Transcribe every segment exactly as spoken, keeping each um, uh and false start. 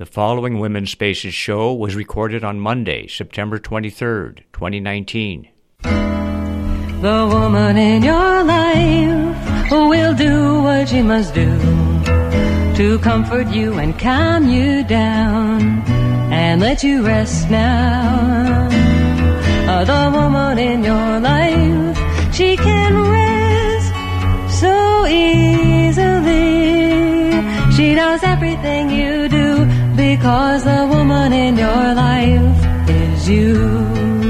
The following Women's Spaces show was recorded on Monday, September twenty-third, twenty nineteen. The woman in your life will do what she must do to comfort you and calm you down and let you rest now. Uh, the woman in your life, she can rest so easily. She knows everything you do because the woman in your life is you.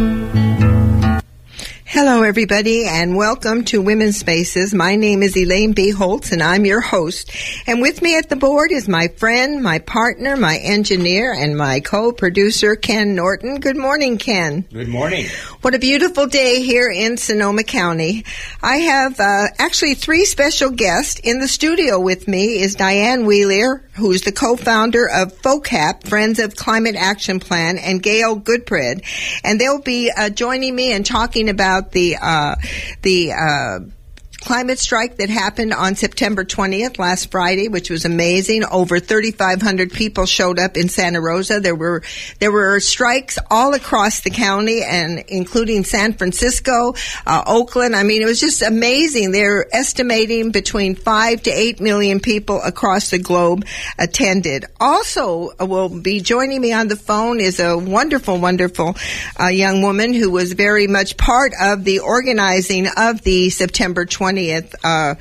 Hello, everybody, and welcome to Women's Spaces. My name is Elaine B. Holtz, and I'm your host. And with me at the board is my friend, my partner, my engineer, and my co-producer, Ken Norton. Good morning, Ken. Good morning. What a beautiful day here in Sonoma County. I have uh, actually three special guests. In the studio with me is Diane Wheeler, who's the co-founder of FOCAP, Friends of Climate Action Plan, and Gail Goodbread. And they'll be uh, joining me and talking about the uh, the uh, climate strike that happened on September twentieth, last Friday, which was amazing. Over thirty-five hundred people showed up in Santa Rosa. There were there were strikes all across the county, and including San Francisco, uh, Oakland. I mean, it was just amazing. They're estimating between five to eight million people across the globe attended. Also, uh, will be joining me on the phone is a wonderful, wonderful uh, young woman who was very much part of the organizing of the September twentieth Uh,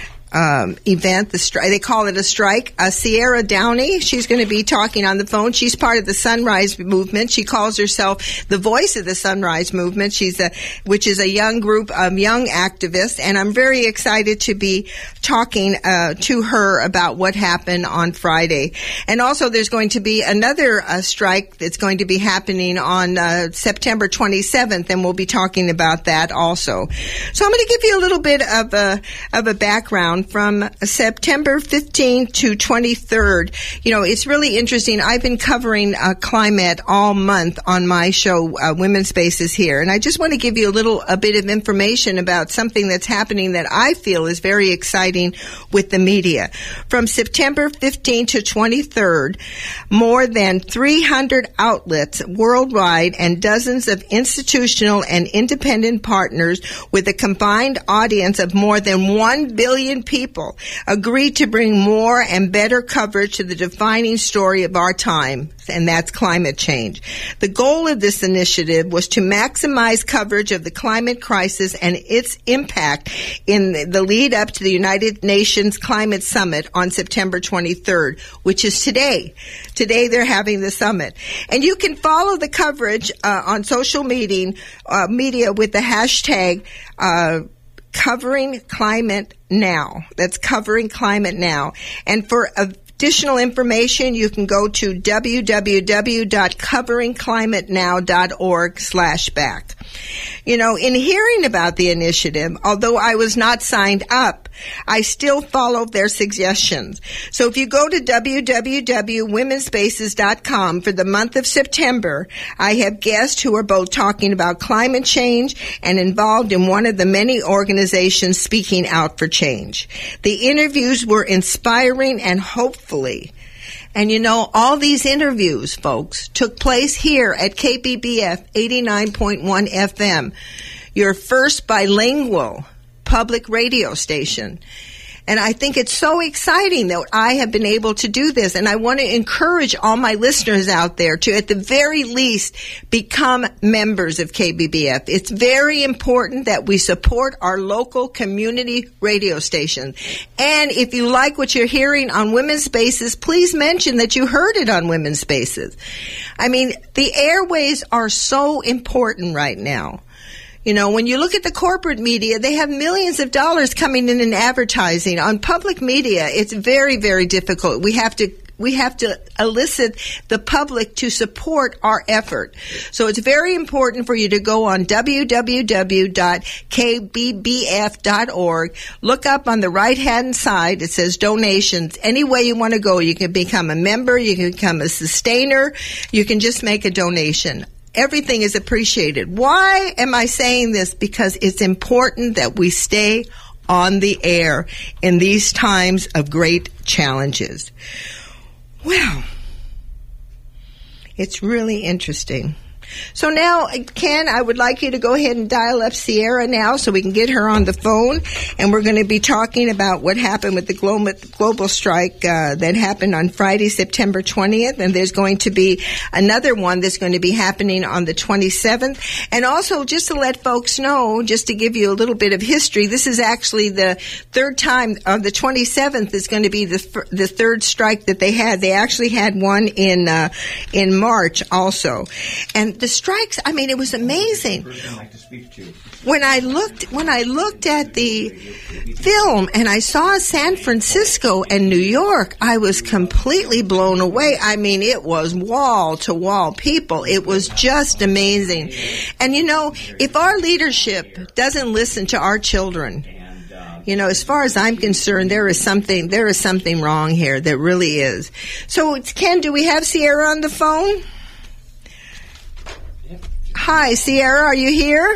um, event. The stri- they call it a strike. Uh, Sierra Downey, she's going to be talking on the phone. She's part of the Sunrise Movement. She calls herself the voice of the Sunrise Movement. She's a, which is a young group of young activists, and I'm very excited to be talking uh, to her about what happened on Friday. And also, there's going to be another uh, strike that's going to be happening on uh, September twenty-seventh, and we'll be talking about that also. So I'm going to give you a little bit of a of a background. From September fifteenth to twenty-third, you know, it's really interesting. I've been covering uh, climate all month on my show, uh, Women's Spaces here, and I just want to give you a little a bit of information about something that's happening that I feel is very exciting with the media. From September fifteenth to twenty-third, more than three hundred outlets worldwide and dozens of institutional and independent partners with a combined audience of more than one billion people people agreed to bring more and better coverage to the defining story of our time, and that's climate change. The goal of this initiative was to maximize coverage of the climate crisis and its impact in the lead up to the United Nations Climate Summit on September twenty-third, which is today. Today they're having the summit. And you can follow the coverage uh, on social media, uh, media with the hashtag uh Covering Climate Now. That's Covering Climate Now. And for additional information, you can go to w w w dot covering climate now dot org slash back. You know, in hearing about the initiative, although I was not signed up, I still followed their suggestions. So if you go to w w w dot women's spaces dot com for the month of September, I have guests who are both talking about climate change and involved in one of the many organizations speaking out for change. The interviews were inspiring and hopefully. And you know, all these interviews, folks, took place here at K B B F eighty-nine point one F M, your first bilingual public radio station. And I think it's so exciting that I have been able to do this. And I want to encourage all my listeners out there to, at the very least, become members of K B B F. It's very important that we support our local community radio stations. And if you like what you're hearing on Women's Spaces, please mention that you heard it on Women's Spaces. I mean, the airways are so important right now. You know, when you look at the corporate media, they have millions of dollars coming in in advertising. On public media, it's very, very difficult. We have to we have to elicit the public to support our effort. So it's very important for you to go on w w w dot k b b f dot org. Look up on the right-hand side. It says donations. Any way you want to go, you can become a member, you can become a sustainer, you can just make a donation. Everything is appreciated. Why am I saying this? Because it's important that we stay on the air in these times of great challenges. Well, It's really interesting. So now, Ken, I would like you to go ahead and dial up Sierra now so we can get her on the phone. And we're going to be talking about what happened with the global, global strike uh, that happened on Friday, September twentieth. And there's going to be another one that's going to be happening on the twenty-seventh. And also, just to let folks know, just to give you a little bit of history, this is actually the third time. On the twenty-seventh is going to be the the third strike that they had. They actually had one in uh, in March also. And the strikes, I mean, it was amazing. When I looked, when I looked at the film and I saw San Francisco and New York, I was completely blown away. I mean, it was wall to wall people. It was just amazing. And you know, if our leadership doesn't listen to our children, you know, as far as I'm concerned, there is something, there is something wrong here. There really is. So, Ken, do we have Sierra on the phone? Hi, Sierra, are you here?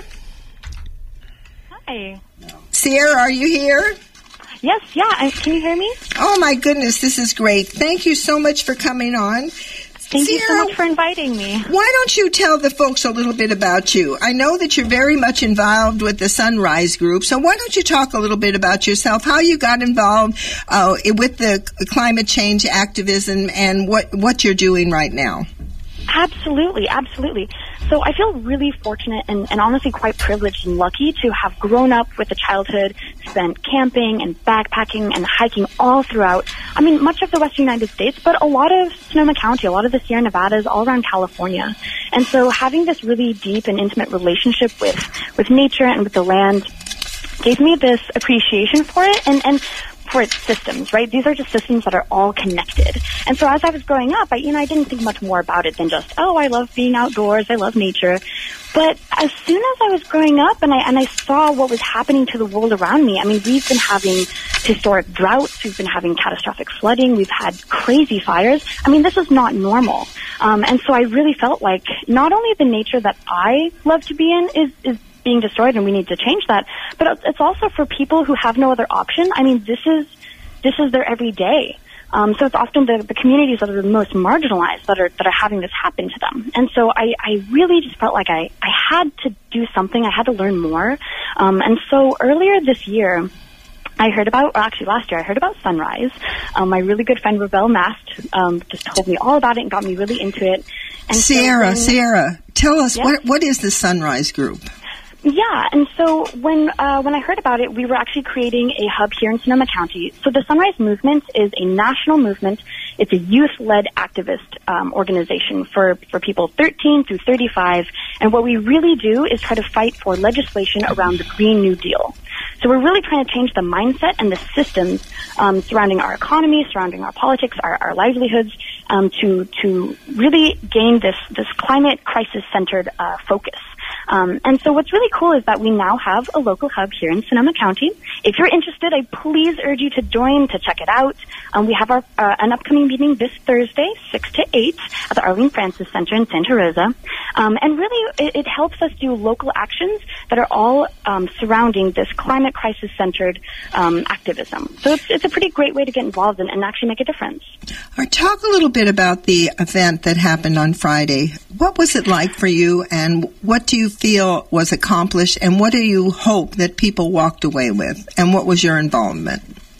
Hi. Sierra, are you here? Yes, yeah. I, can you hear me? Oh, my goodness, this is great. Thank you so much for coming on. Thank Sierra, you so much for inviting me. Why don't you tell the folks a little bit about you? I know that you're very much involved with the Sunrise Group, so why don't you talk a little bit about yourself, how you got involved uh, with the climate change activism and what, what you're doing right now? Absolutely, absolutely. So I feel really fortunate and, and honestly quite privileged and lucky to have grown up with a childhood, spent camping and backpacking and hiking all throughout, I mean, much of the western United States, but a lot of Sonoma County, a lot of the Sierra Nevadas, all around California. And so having this really deep and intimate relationship with, with nature and with the land gave me this appreciation for it and, and for its systems, right? These are just systems that are all connected. And so as I was growing up, I, you know, I didn't think much more about it than just, oh, I love being outdoors, I love nature. But as soon as I was growing up and I, and I saw what was happening to the world around me, I mean, we've been having historic droughts, we've been having catastrophic flooding, we've had crazy fires. I mean, this is not normal. Um, and so I really felt like not only the nature that I love to be in is, is being destroyed and we need to change that, but it's also for people who have no other option. I mean, this is this is their everyday. Um, so it's often the, the communities that are the most marginalized that are that are having this happen to them. And so I, I really just felt like I, I had to do something. I had to learn more. Um, and so earlier this year, I heard about, or actually last year, I heard about Sunrise. Um, my really good friend, Rebel Mast, um, just told me all about it and got me really into it. And Sierra, so when, Sierra, tell us, yeah? what what is the Sunrise Group? Yeah, and so when uh, when I heard about it, we were actually creating a hub here in Sonoma County. So the Sunrise Movement is a national movement. It's a youth-led activist um, organization for, for people thirteen through thirty-five. And what we really do is try to fight for legislation around the Green New Deal. So we're really trying to change the mindset and the systems um, surrounding our economy, surrounding our politics, our, our livelihoods, um, to to really gain this this climate crisis-centered uh, focus. Um, and so what's really cool is that we now have a local hub here in Sonoma County. If you're interested, I please urge you to join, to check it out. Um, we have our uh, an upcoming meeting this Thursday, six to eight, at the Arlene Francis Center in Santa Rosa. Um, and really, it, it helps us do local actions that are all um, surrounding this climate crisis-centered um, activism. So it's, it's a pretty great way to get involved and, and actually make a difference. All right, talk a little bit about the event that happened on Friday. What was it like for you, and what do you feel was accomplished, and what do you hope that people walked away with, and what was your involvement?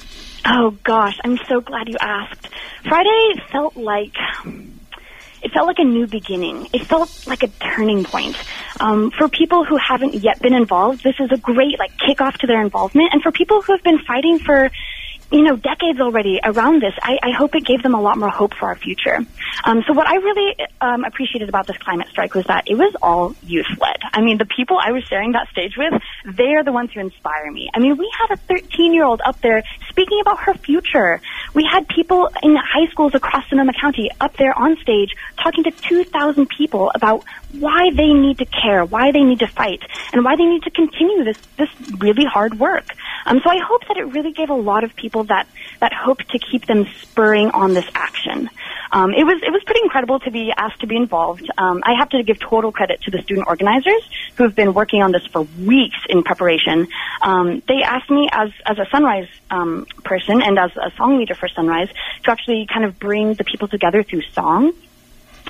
Oh, gosh, I'm so glad you asked. Friday felt like... It felt like a new beginning. It felt like a turning point. Um, for people who haven't yet been involved, this is a great like kickoff to their involvement. And for people who have been fighting for, you know, decades already around this, I, I hope it gave them a lot more hope for our future. Um, so what I really um, appreciated about this climate strike was that it was all youth-led. I mean, the people I was sharing that stage with, they are the ones who inspire me. I mean, we had a thirteen-year-old up there speaking about her future. We had people in high schools across Sonoma County up there on stage talking to two thousand people about why they need to care, why they need to fight, and why they need to continue this, this really hard work. Um, so I hope that it really gave a lot of people that, that hope to keep them spurring on this action. Um, it was it was pretty incredible to be asked to be involved. Um, I have to give total credit to the student organizers who have been working on this for weeks in preparation. Um, they asked me as as a Sunrise um, person and as a song leader for Sunrise to actually kind of bring the people together through song.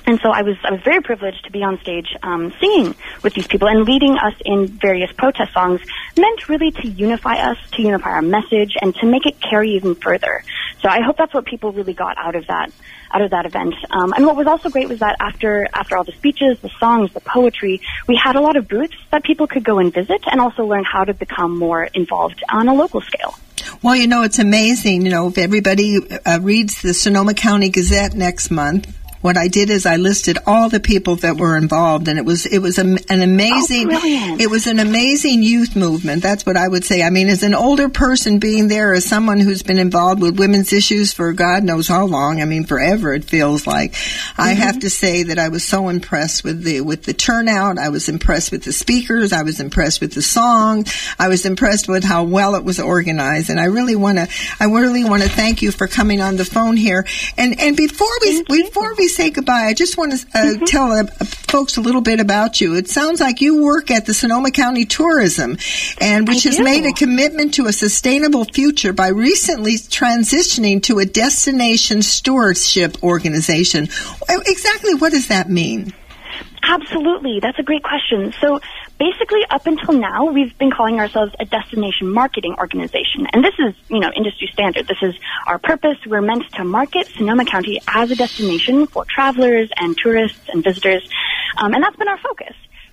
And so I was I was very privileged to be on stage um, singing with these people and leading us in various protest songs, meant really to unify us, to unify our message, and to make it carry even further. So I hope that's what people really got out of that out of that event. Um, and what was also great was that after after all the speeches, the songs, the poetry, we had a lot of booths that people could go and visit and also learn how to become more involved on a local scale. Well, you know, it's amazing. You know, if everybody uh, reads the Sonoma County Gazette next month, what I did is I listed all the people that were involved, and it was it was a, an amazing oh, brilliant. it was an amazing youth movement. That's what I would say. I mean, as an older person being there, as someone who's been involved with women's issues for God knows how long, I mean, forever it feels like. Mm-hmm. I have to say that I was so impressed with the with the turnout. I was impressed with the speakers. I was impressed with the song. I was impressed with how well it was organized. And I really want to I really want to thank you for coming on the phone here. And and before we thank before we say goodbye, I just want to uh, mm-hmm. tell uh, folks a little bit about you. It sounds like you work at the Sonoma County Tourism, and which I has do. made a commitment to a sustainable future by recently transitioning to a destination stewardship organization. Exactly what does that mean? Absolutely. That's a great question. So basically, up until now, we've been calling ourselves a destination marketing organization. And this is, you know, industry standard. This is our purpose. We're meant to market Sonoma County as a destination for travelers and tourists and visitors. Um, and that's been our focus.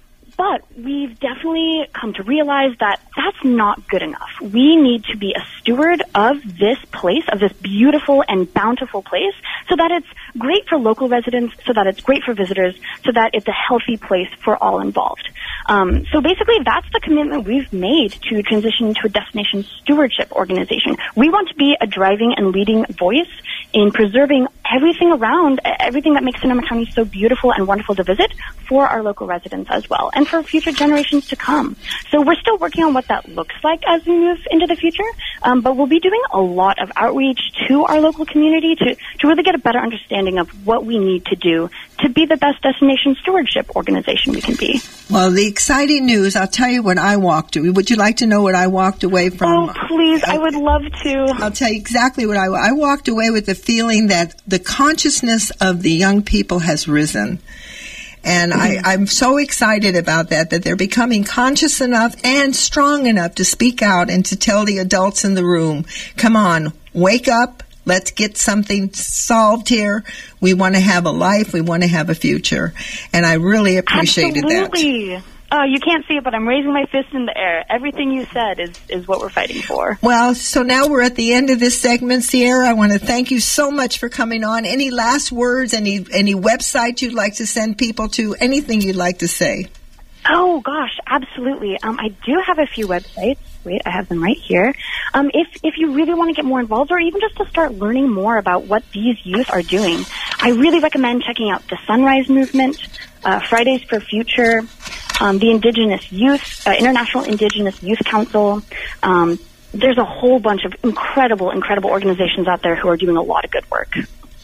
But we've definitely come to realize that that's not good enough. We need to be a steward of this place, of this beautiful and bountiful place, so that it's great for local residents, so that it's great for visitors, so that it's a healthy place for all involved. Um, so basically, that's the commitment we've made to transition to a destination stewardship organization. We want to be a driving and leading voice in preserving everything around, everything that makes Sonoma County so beautiful and wonderful to visit for our local residents as well, and for future generations to come. So we're still working on what that looks like as we move into the future, um, but we'll be doing a lot of outreach to our local community to, to really get a better understanding of what we need to do to be the best destination stewardship organization we can be. Well, the exciting news, I'll tell you what I walked away. Would you like to know what I walked away from? Oh, please. I would love to. I'll tell you exactly what I, I walked away with the feeling that the consciousness of the young people has risen. And mm-hmm. I, I'm so excited about that, that they're becoming conscious enough and strong enough to speak out and to tell the adults in the room, come on, wake up. Let's get something solved here. We want to have a life. We want to have a future. And I really appreciated Absolutely. that. Oh, you can't see it, but I'm raising my fist in the air. Everything you said is, is what we're fighting for. Well, so now we're at the end of this segment, Sierra. I want to thank you so much for coming on. Any last words, any any website you'd like to send people to, anything you'd like to say? Oh, gosh, absolutely. Um, I do have a few websites. Wait, I have them right here. Um, if if you really want to get more involved, or even just to start learning more about what these youth are doing, I really recommend checking out the Sunrise Movement, uh, Fridays for Future, um, the Indigenous Youth, uh, International Indigenous Youth Council. Um, there's a whole bunch of incredible, incredible organizations out there who are doing a lot of good work.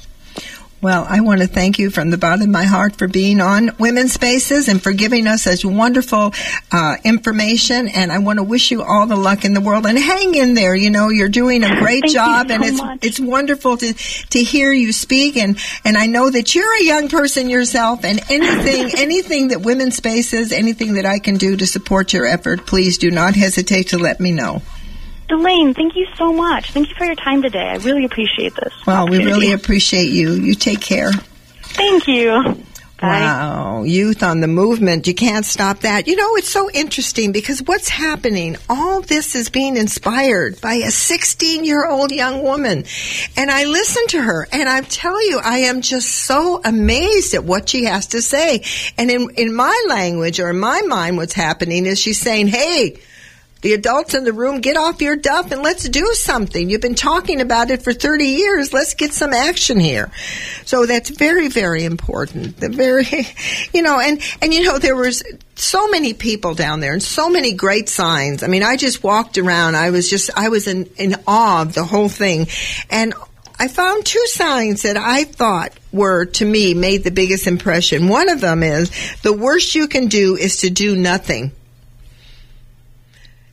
Well, I want to thank you from the bottom of my heart for being on Women's Spaces and for giving us such wonderful uh, information. And I want to wish you all the luck in the world. And hang in there. You know, you're doing a great thank job, you so and it's much. it's wonderful to to hear you speak. And and I know that you're a young person yourself. And anything anything that Women's Spaces, anything that I can do to support your effort, please do not hesitate to let me know. Elaine, thank you so much. Thank you for your time today. I really appreciate this. Well, we really appreciate you. You take care. Thank you. Bye. Wow. Youth on the movement. You can't stop that. You know, it's so interesting because what's happening, all this is being inspired by a sixteen-year-old young woman. And I listen to her, and I tell you, I am just so amazed at what she has to say. And in, in my language, or in my mind, what's happening is she's saying, hey, the adults in the room, get off your duff and let's do something. You've been talking about it for thirty years. Let's get some action here. So that's very, very important. The very, you know, and, and you know, there was so many people down there and so many great signs. I mean, I just walked around. I was just, I was in, in awe of the whole thing. And I found two signs that I thought were, to me, made the biggest impression. One of them is, the worst you can do is to do nothing.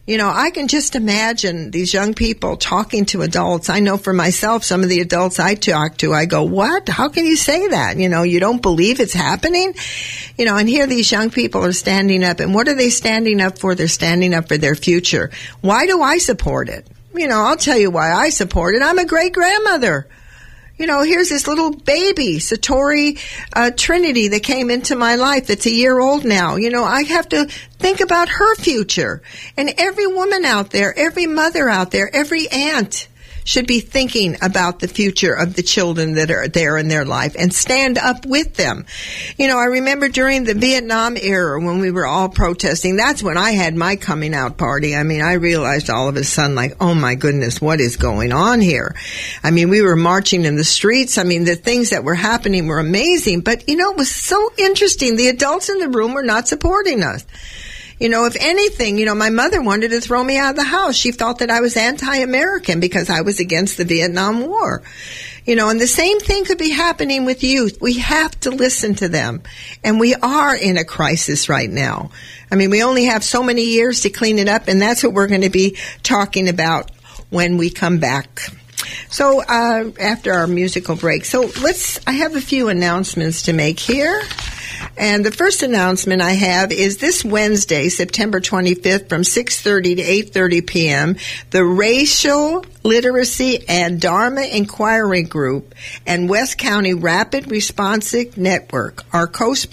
You know, I can just imagine these young people talking to adults. I know for myself, some of the adults I talk to, I go, what? How can you say that? You know, you don't believe it's happening? You know, and here these young people are standing up. And what are they standing up for? They're standing up for their future. Why do I support it? You know, I'll tell you why I support it. I'm a great-grandmother. You know, here's this little baby, Satori uh, Trinity, that came into my life that's a year old now. You know, I have to think about her future. And every woman out there, every mother out there, every aunt should be thinking about the future of the children that are there in their life and stand up with them. You know, I remember during the Vietnam era when we were all protesting, that's when I had my coming out party. I mean, I realized all of a sudden, like, oh my goodness, what is going on here? I mean, we were marching in the streets. I mean, the things that were happening were amazing. But, you know, it was so interesting. The adults in the room were not supporting us. You know, if anything, you know, my mother wanted to throw me out of the house. She felt that I was anti-American because I was against the Vietnam War. You know, and the same thing could be happening with youth. We have to listen to them. And we are in a crisis right now. I mean, we only have so many years to clean it up, and that's what we're going to be talking about when we come back. So, uh, after our musical break. So let's, I have a few announcements to make here. And the first announcement I have is this Wednesday, September twenty-fifth, from six thirty to eight thirty p.m., the Racial Literacy and Dharma Inquiry Group and West County Rapid Responsive Network are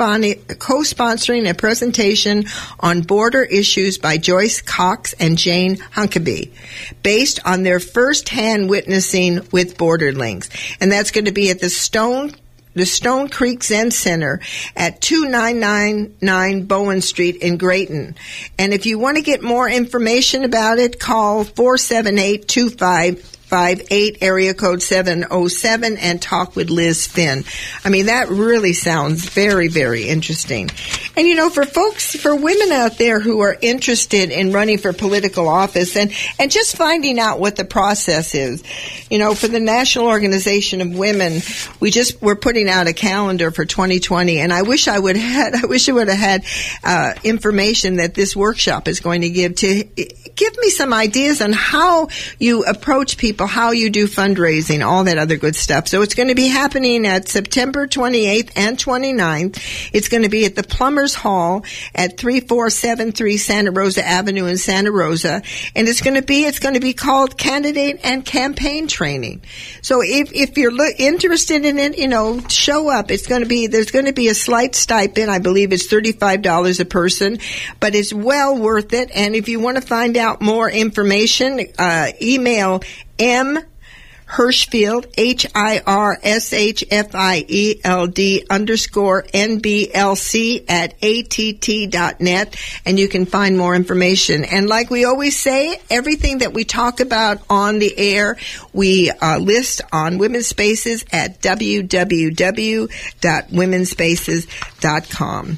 co-sponsoring a presentation on border issues by Joyce Cox and Jane Hunkabee, based on their first-hand witnessing with Border Links. And that's going to be at the Stone the Stone Creek Zen Center at two nine nine nine Bowen Street in Grayton. And if you want to get more information about it, call four seven eight, two five five eight, area code seven oh seven, and talk with Liz Finn. I mean, that really sounds very, very interesting. And, you know, for folks, for women out there who are interested in running for political office and, and just finding out what the process is, you know, for the National Organization of Women, we just, we're putting out a calendar for twenty twenty, and I wish I would have had, I wish I would have had, uh, information that this workshop is going to give to give me some ideas on how you approach people, how you do fundraising, all that other good stuff. So it's going to be happening at September twenty-eighth and twenty-ninth. It's going to be at the Plumbers Hall at thirty-four seventy-three Santa Rosa Avenue in Santa Rosa. And it's going to be, it's going to be called Candidate and Campaign Training. So if, if you're lo- interested in it, you know, show up. It's going to be, there's going to be a slight stipend. I believe it's thirty-five dollars a person, but it's well worth it. And if you want to find out more information, uh, email M. Hirschfield, H I R S H F I E L D underscore N B L C at A T T dot net, and you can find more information. And like we always say, everything that we talk about on the air, we uh, list on Women's Spaces at w w w dot women's spaces dot com.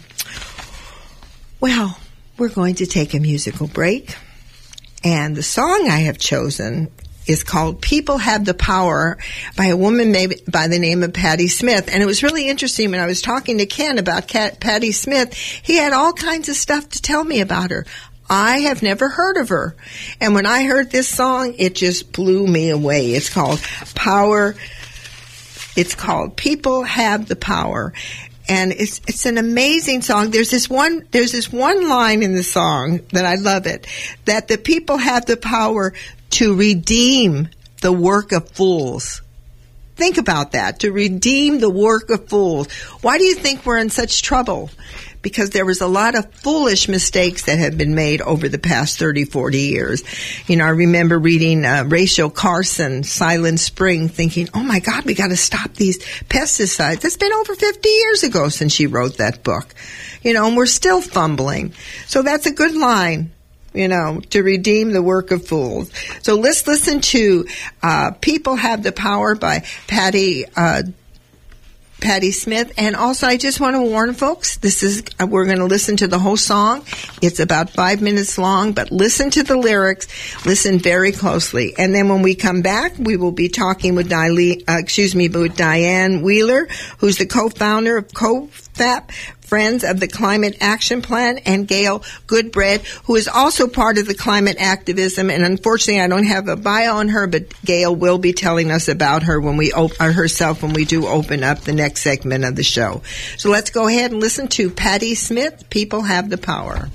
Well, we're going to take a musical break, and the song I have chosen is called People Have the Power by a woman by the name of Patti Smith. And it was really interesting when I was talking to Ken about Kat, Patti Smith. He had all kinds of stuff to tell me about her. I have never heard of her. And when I heard this song, it just blew me away. It's called Power. It's called People Have the Power. And it's it's an amazing song. There's this one there's this one line in the song that I love it, that the people have the power to redeem the work of fools. Think about that, to redeem the work of fools. Why do you think we're in such trouble? Because there was a lot of foolish mistakes that have been made over the past thirty, forty years. You know, I remember reading uh, Rachel Carson, Silent Spring, thinking, oh my God, we got to stop these pesticides. That's been over fifty years ago since she wrote that book. You know, and we're still fumbling. So that's a good line, you know, to redeem the work of fools. So let's listen to uh, People Have the Power by Patti uh Patti Smith. And also, I just want to warn folks, this is, we're going to listen to the whole song. It's about five minutes long, but listen to the lyrics, listen very closely. And then when we come back, we will be talking with Di- uh, excuse me, with Diane Wheeler, who's the co-founder of COFAP Friends of the Climate Action Plan, and Gail Goodbread, who is also part of the climate activism. And unfortunately, I don't have a bio on her, but Gail will be telling us about her when we op- uh, herself when we do open up the next segment of the show. So let's go ahead and listen to Patti Smith, People Have the Power.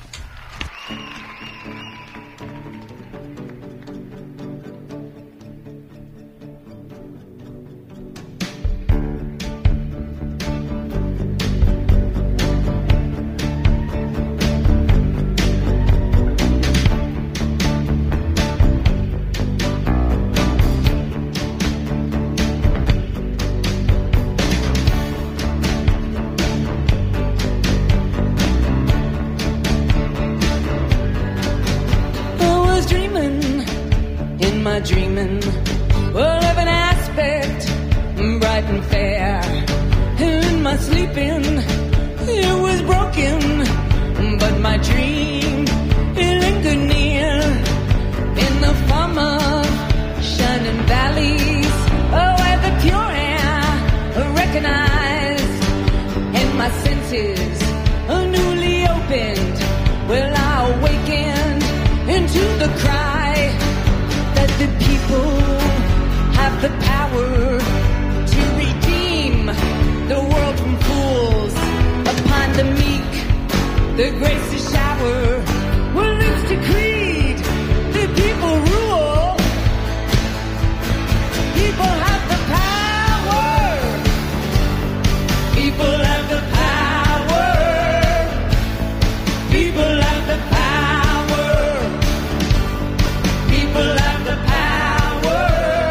Dreaming, well, of an aspect bright and fair. In my sleeping, it was broken, but my dream, it lingered near. In the form of shining valleys, oh, where the pure air recognized, and my senses are newly opened. Well, I awakened into the cry that the people have the power to redeem the world from fools. Upon the meek, the grace to shower. Well, it's decreed, the people rule. People have the power. People have the power. People have the power. People have the power.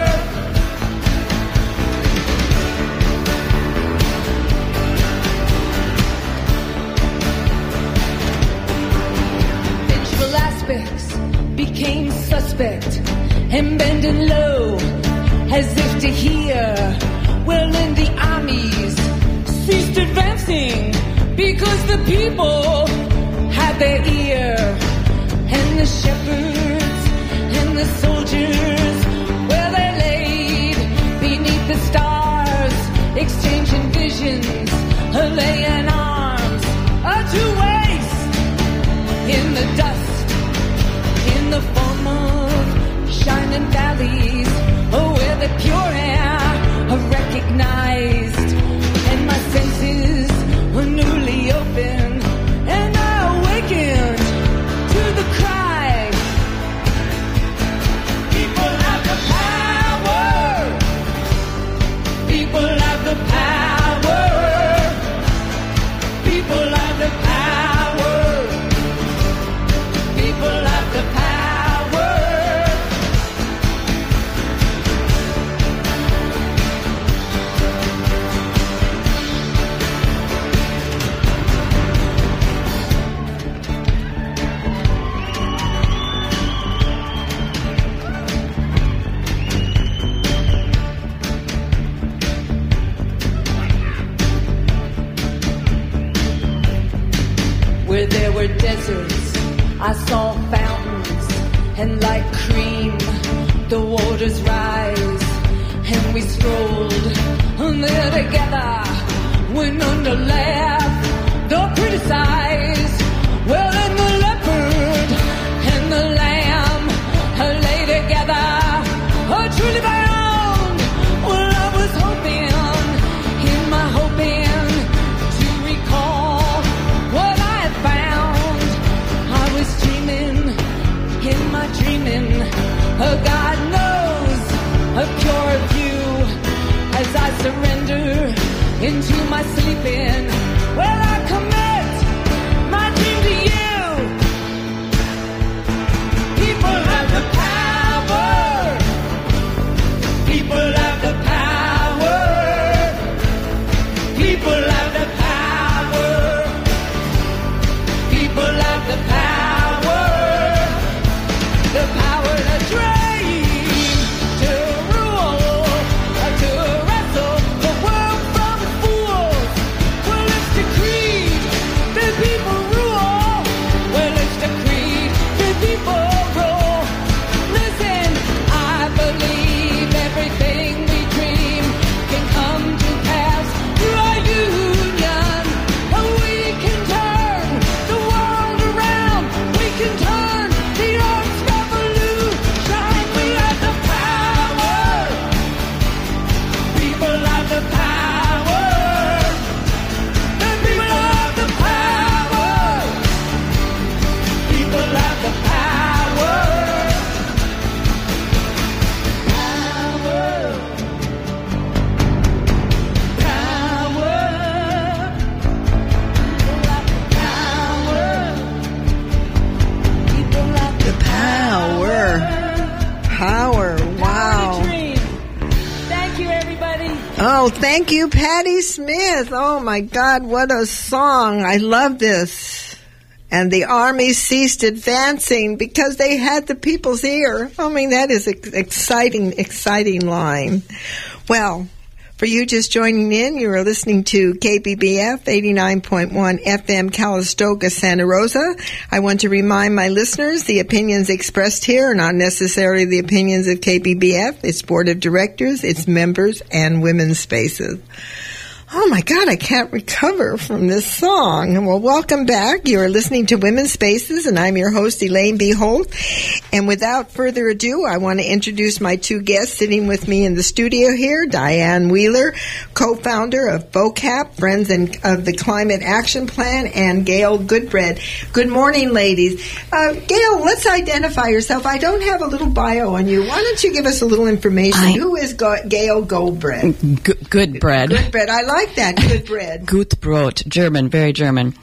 Vengeful aspects became suspect and bending low as if to hear. Well, in the armies ceased advancing because the people had their ear, and the shepherds and the soldiers, well, they laid beneath the stars, exchanging visions, laying arms to waste in the dust, in the form of shining valleys, oh, where the pure air recognized, and my senses were newly open, and I awakened to the cry. People have the power. People have the power. People have the power. People have the power. Where there were deserts, I saw fountains, and like cream, the waters rise, and we strolled there together, when under laugh, though criticized, well, and the leopard and the lamb lay together, oh, truly bound. Well, I was hoping, in my hoping, to recall what I had found. I was dreaming, in my dreaming, oh, God knows, a pure view, as I surrender into my sleeping. Well, I commit my dream to you. People have the power. People have the power. People have the power. People have the power. The power to dream, to rule, to wrestle the world from fools. Well, it's decreed the people rule. Well, it's decreed the people rule. Listen, I believe everything we dream can come to pass. Are you Wow, thank you, Patti Smith. Oh, my God, what a song. I love this. And the army ceased advancing because they had the people's ear. I mean, that is an exciting, exciting line. Well, for you just joining in, you are listening to K B B F eighty-nine point one F M Calistoga, Santa Rosa. I want to remind my listeners the opinions expressed here are not necessarily the opinions of K B B F, its board of directors, its members, and women's spaces. Oh, my God, I can't recover from this song. Well, welcome back. You are listening to Women's Spaces, and I'm your host, Elaine B. Holt. And without further ado, I want to introduce my two guests sitting with me in the studio here, Diane Wheeler, co-founder of FOCAP, Friends of the Climate Action Plan, and Gail Goodbread. Good morning, ladies. Uh, Gail, let's identify yourself. I don't have a little bio on you. Why don't you give us a little information? I, Who is Go- Gail Goldbread? G- Goodbread. Goodbread. I like that. Good bread. Gut Brot. German. Very German.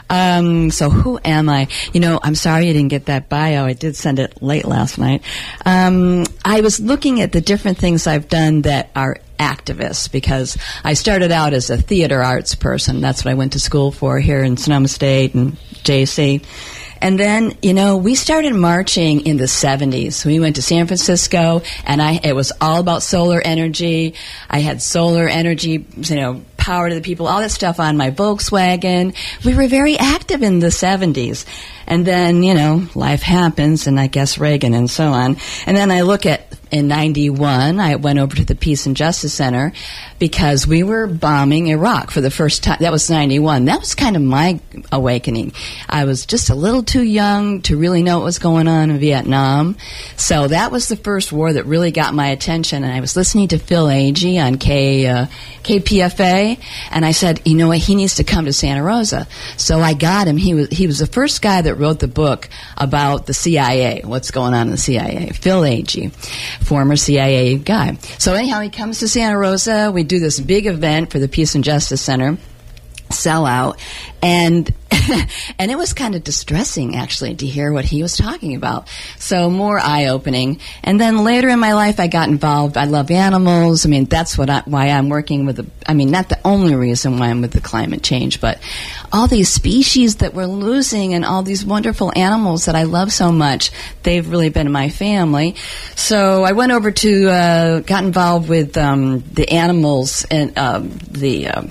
Um, so who am I? You know, I'm sorry you didn't get that bio. I did send it late last night. Um, I was looking at the different things I've done that are activists, because I started out as a theater arts person. That's what I went to school for here in Sonoma State and J C. And then, you know, we started marching in the seventies. We went to San Francisco, and I it was all about solar energy. I had solar energy, you know, power to the people, all that stuff on my Volkswagen. We were very active in the seventies. And then, you know, life happens, and I guess Reagan and so on. And then I look at, in ninety-one, I went over to the Peace and Justice Center because we were bombing Iraq for the first time. That was ninety-one. That was kind of my awakening. I was just a little too young to really know what was going on in Vietnam. So that was the first war that really got my attention. And I was listening to Phil Agee on K, uh, K P F A, and I said, you know what, he needs to come to Santa Rosa. So I got him. He was he was the first guy that wrote the book about the C I A, what's going on in the C I A, Phil Agee, former C I A guy. So anyhow, he comes to Santa Rosa. We do this big event for the Peace and Justice Center, sellout, and and it was kind of distressing, actually, to hear what he was talking about. So more eye-opening. And then later in my life, I got involved. I love animals. I mean, that's what I, why I'm working with the, I mean, not the only reason why I'm with the climate change, but all these species that we're losing and all these wonderful animals that I love so much, they've really been in my family. So I went over to, uh, got involved with um, the animals and uh, the... Uh,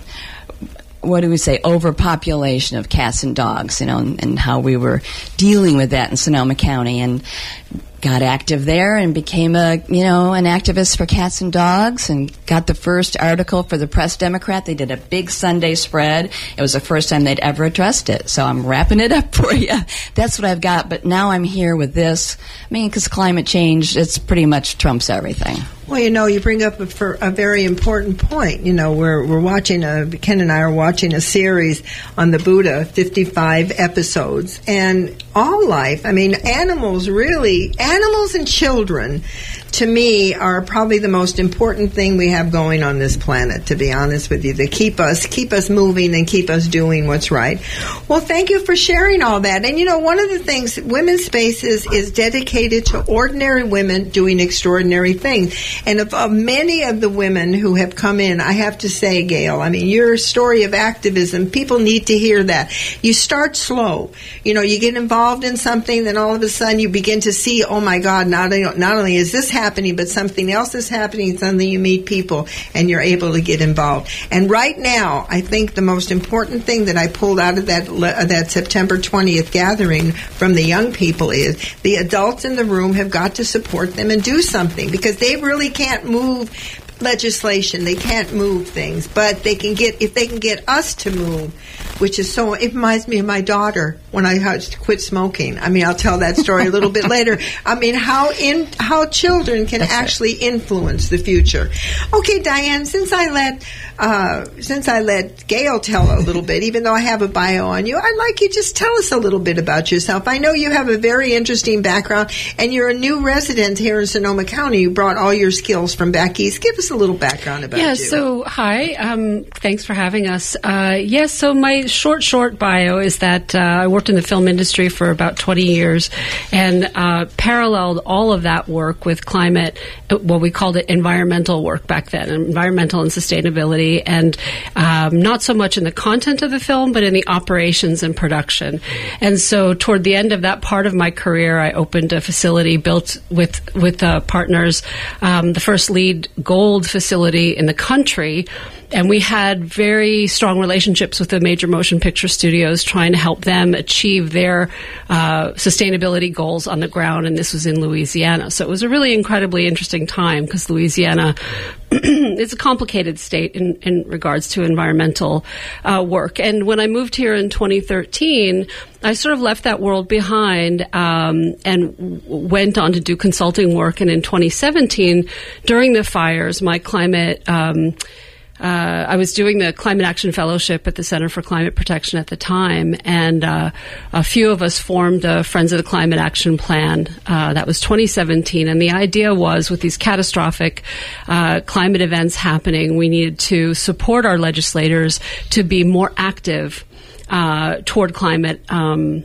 what do we say, overpopulation of cats and dogs, you know, and, and how we were dealing with that in Sonoma County, and got active there and became a, you know, an activist for cats and dogs, and got the first article for the Press Democrat. They did a big Sunday spread. It was the first time they'd ever addressed it. So I'm wrapping it up for you. That's what I've got. But now I'm here with this. I mean, because climate change, it's pretty much trumps everything. Well, you know, you bring up a, for a very important point. You know, we're we're watching a Ken and I are watching a series on the Buddha, fifty-five episodes, and all life. I mean, animals really, animals and children, to me, are probably the most important thing we have going on this planet. To be honest with you, they keep us keep us moving and keep us doing what's right. Well, thank you for sharing all that. And you know, one of the things, Women's Spaces is dedicated to ordinary women doing extraordinary things. And of, of many of the women who have come in, I have to say, Gail, I mean, your story of activism, people need to hear that. You start slow. You know, you get involved in something, then all of a sudden you begin to see, oh my God, not, not only is this happening, but something else is happening. Suddenly you meet people and you're able to get involved. And right now, I think the most important thing that I pulled out of that, uh, that September twentieth gathering from the young people is the adults in the room have got to support them and do something, because they really can't move legislation. They can't move things, but they can get, if they can get us to move, which is so, it reminds me of my daughter when I had to quit smoking. I mean, I'll tell that story a little bit later. I mean, how in, how children can That's actually right. influence the future. Okay, Diane, since I let, uh, since I let Gail tell a little bit, even though I have a bio on you, I'd like you just tell us a little bit about yourself. I know you have a very interesting background, and you're a new resident here in Sonoma County. You brought all your skills from back east. Give us a little background about yeah, you. Yeah, so hi. Um, thanks for having us. Uh, yes, yeah, so my short, short bio is that uh, I worked in the film industry for about twenty years and uh, paralleled all of that work with climate, well, we called it environmental work back then, environmental and sustainability, and um, not so much in the content of the film, but in the operations and production. And so toward the end of that part of my career, I opened a facility built with, with uh, partners, um, the first LEED Gold facility in the country. And we had very strong relationships with the major motion picture studios trying to help them achieve their uh, sustainability goals on the ground, and this was in Louisiana. So it was a really incredibly interesting time because Louisiana is a complicated state in, in regards to environmental uh, work. And when I moved here in twenty thirteen, I sort of left that world behind um, and w- went on to do consulting work. And in twenty seventeen, during the fires, my climate... Um, Uh, I was doing the Climate Action Fellowship at the Center for Climate Protection at the time, and uh, a few of us formed a Friends of the Climate Action Plan. Uh, that was twenty seventeen, and the idea was with these catastrophic uh, climate events happening, we needed to support our legislators to be more active uh, toward climate um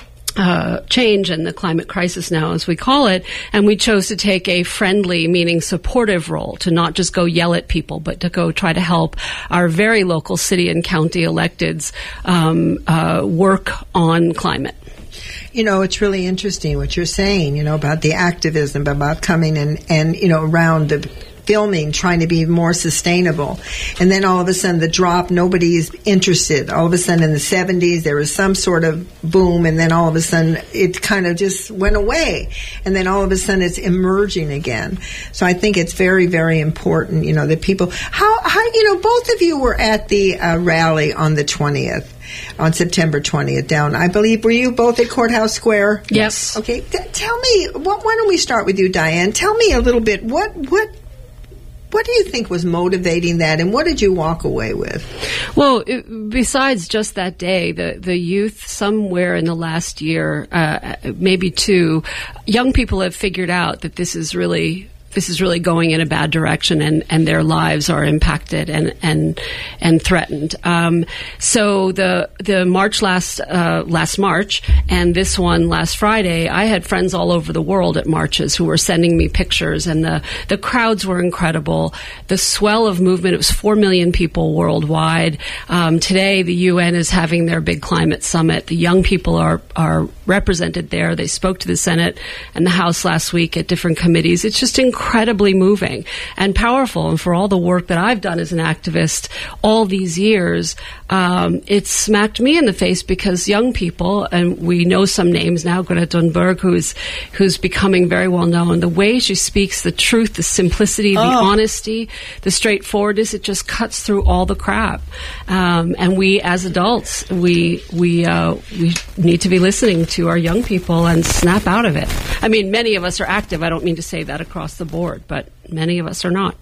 Uh, change and the climate crisis now, as we call it, and we chose to take a friendly, meaning supportive role, to not just go yell at people, but to go try to help our very local city and county electeds um, uh, work on climate. You know, it's really interesting what you're saying, you know, about the activism, about coming and, and you know, around the filming, trying to be more sustainable. And then all of a sudden the drop, nobody's interested. All of a sudden in the seventies there was some sort of boom, and then all of a sudden it kind of just went away. And then all of a sudden it's emerging again. So I think it's very, very important, you know, that people, how, how you know, both of you were at the uh, rally on the twentieth. On September twentieth down, I believe, were you both at Courthouse Square? Yes. Okay. Th- tell me, what, why don't we start with you, Diane? Tell me a little bit, what, what, What do you think was motivating that, and what did you walk away with? Well, it, besides just that day, the, the youth somewhere in the last year, uh, maybe two, young people have figured out that this is really this is really going in a bad direction, and, and their lives are impacted and and and threatened. Um, so the the march last uh, last March and this one last Friday, I had friends all over the world at marches who were sending me pictures, and the the crowds were incredible. The swell of movement, it was four million people worldwide. Um, today, the U N is having their big climate summit. The young people are are represented there. They spoke to the Senate and the House last week at different committees. It's just incredibly moving and powerful. And for all the work that I've done as an activist all these years, um, it smacked me in the face because young people, and we know some names now, Greta Thunberg, who's who's becoming very well known, the way she speaks, the truth, the simplicity, the oh. honesty, the straightforwardness, it just cuts through all the crap. Um, and we, as adults, we we uh, we need to be listening to our young people and snap out of it. I mean, many of us are active. I don't mean to say that across the board, but many of us are not.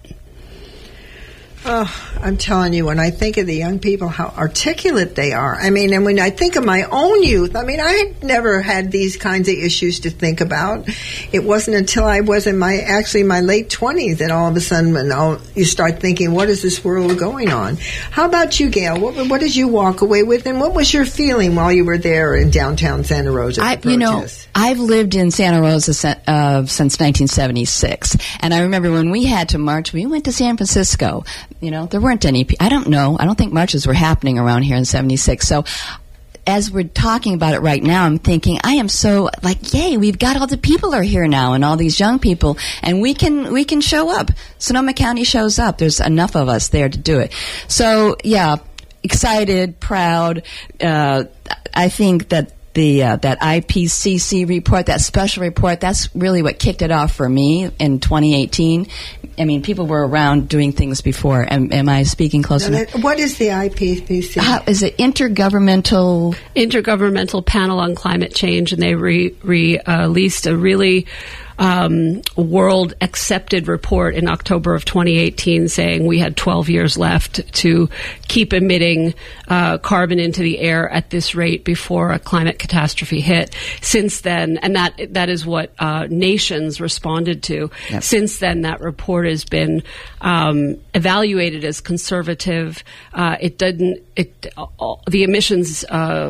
Oh, I'm telling you, when I think of the young people, how articulate they are. I mean, and when I think of my own youth, I mean, I had never had these kinds of issues to think about. It wasn't until I was in my, actually my late twenties that all of a sudden when all, you start thinking, what is this world going on? How about you, Gail? What, what did you walk away with, and what was your feeling while you were there in downtown Santa Rosa? I, you know, I've lived in Santa Rosa uh, since nineteen seventy-six, and I remember when we had to march, we went to San Francisco. You know, there weren't any, I don't know, I don't think marches were happening around here in seventy-six. So as we're talking about it right now, I'm thinking, I am so, like, yay, we've got all the people are here now and all these young people, and we can, we can show up. Sonoma County shows up. There's enough of us there to do it. So, yeah, excited, proud. Uh, I think that The uh, that I P C C report, that special report, that's really what kicked it off for me in twenty eighteen. I mean, people were around doing things before. Am, am I speaking close no, enough? That, what is the I P C C? Uh, is it intergovernmental? Intergovernmental Panel on Climate Change, and they re, re, uh, released a really um, world accepted report in October of twenty eighteen saying we had twelve years left to keep emitting uh, carbon into the air at this rate before a climate catastrophe hit. Since then, and that that is what uh, nations responded to. Yep. Since then, that report has been um, evaluated as conservative. Uh, it didn't. It uh, the emissions uh,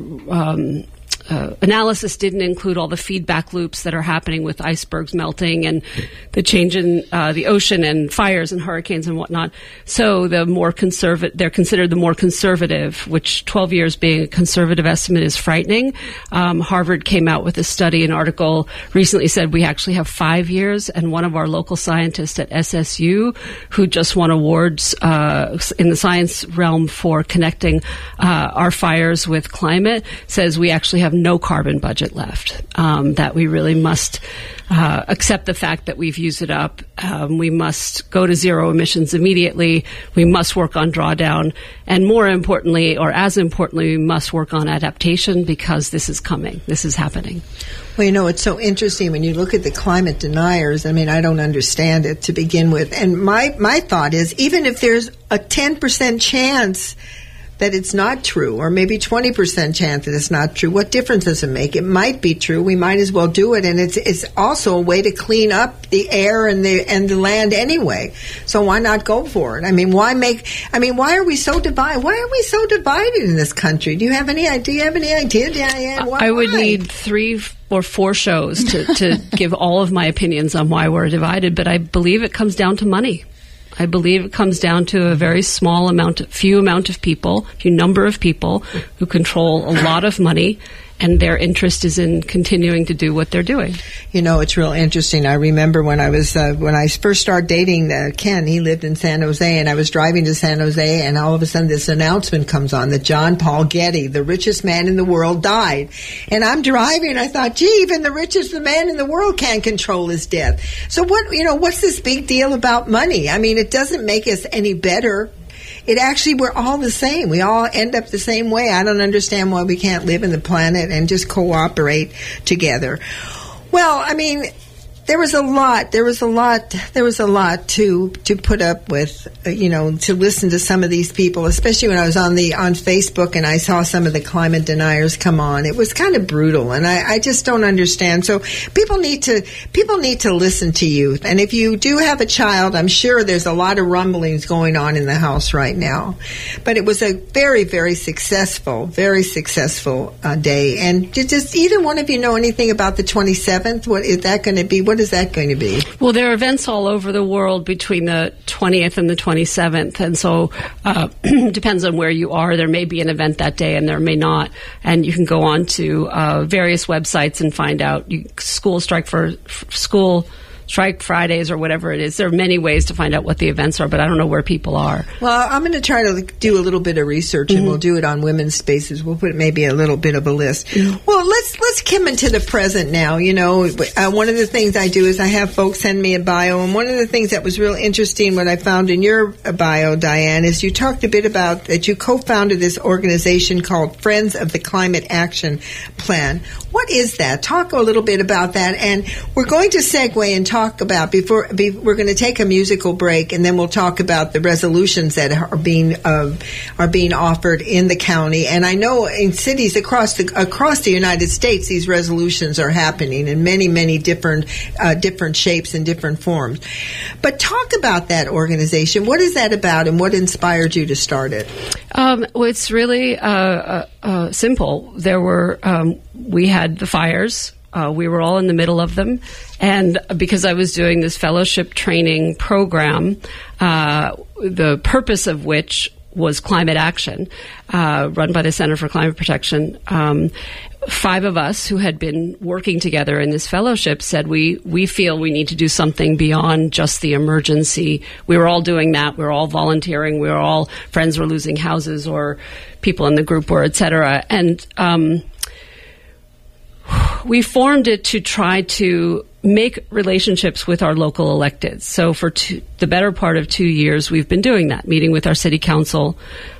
um, uh, analysis didn't include all the feedback loops that are happening with icebergs melting and the change in uh, the ocean and fires and hurricanes and whatnot. So the more conservative, they're considered the more conservative, which twelve years being a conservative estimate is frightening. Um, Harvard came out with a study, an article recently said we actually have five years, and one of our local scientists at S S U, who just won awards uh, in the science realm for connecting uh, our fires with climate, says we actually have no carbon budget left, um, that we really must uh, accept the fact that we've used it up. Um, we must go to zero emissions immediately. We must work on drawdown. And more importantly, or as importantly, we must work on adaptation, because this is coming. This is happening. Well, you know, it's so interesting when you look at the climate deniers. I mean, I don't understand it to begin with. And my, my thought is, even if there's a ten percent chance that it's not true, or maybe twenty percent chance that it's not true, what difference does it make? It might be true. We might as well do it. And it's it's also a way to clean up the air and the and the land anyway. So why not go for it? I mean, why make, I mean, why are we so divided? Why are we so divided in this country? Do you have any idea? Have any idea, Diane? Why, I would why? need three or four shows to, to give all of my opinions on why we're divided, but I believe it comes down to money. I believe it comes down to a very small amount, few amount of people, few number of people who control a lot of money, and their interest is in continuing to do what they're doing. You know, it's real interesting. I remember when I was uh, when I first started dating uh, Ken. He lived in San Jose, and I was driving to San Jose, and all of a sudden this announcement comes on that John Paul Getty, the richest man in the world, died. And I'm driving, and I thought, gee, even the richest man in the world can't control his death. So what, you know, what's this big deal about money? I mean, it doesn't make us any better. It actually, we're all the same. We all end up the same way. I don't understand why we can't live in the planet and just cooperate together. Well, I mean, there was a lot, there was a lot, there was a lot to, to put up with, uh, you know, to listen to some of these people, especially when I was on the, on Facebook and I saw some of the climate deniers come on. It was kind of brutal, and I, I just don't understand. So people need to, people need to listen to youth. And if you do have a child, I'm sure there's a lot of rumblings going on in the house right now. But it was a very, very successful, very successful uh, day. And did just either one of you know anything about the twenty-seventh? What is that going to be? What is that going to be? Well, there are events all over the world between the twentieth and the twenty-seventh, and so uh, depends on where you are. There may be an event that day, and there may not. And you can go on to uh, various websites and find out. You, school strike for, for school. Strike Fridays or whatever it is. There are many ways to find out what the events are, but I don't know where people are. Well, I'm going to try to do a little bit of research, and mm-hmm. we'll do it on Women's Spaces. We'll put maybe a little bit of a list. Mm-hmm. Well, let's let's come into the present now. You know, uh, one of the things I do is I have folks send me a bio, and one of the things that was real interesting, what I found in your bio, Diane, is you talked a bit about that you co-founded this organization called Friends of the Climate Action Plan. What is that? Talk a little bit about that, and we're going to segue and talk talk about before be, we're going to take a musical break, and then we'll talk about the resolutions that are being uh, are being offered in the county. And I know in cities across the across the United States, these resolutions are happening in many many different uh, different shapes and different forms. But talk about that organization. What is that about, and what inspired you to start it? Um, well, it's really uh, uh, uh, simple. There were um, we had the fires. Uh, we were all in the middle of them. And because I was doing this fellowship training program, uh, the purpose of which was climate action, uh, run by the Center for Climate Protection, um, five of us who had been working together in this fellowship said we, we feel we need to do something beyond just the emergency. We were all doing that. We were all volunteering. We were all friends were losing houses, or people in the group were, et cetera. And um, we formed it to try to make relationships with our local electeds. So for two, the better part of two years, we've been doing that, meeting with our city council,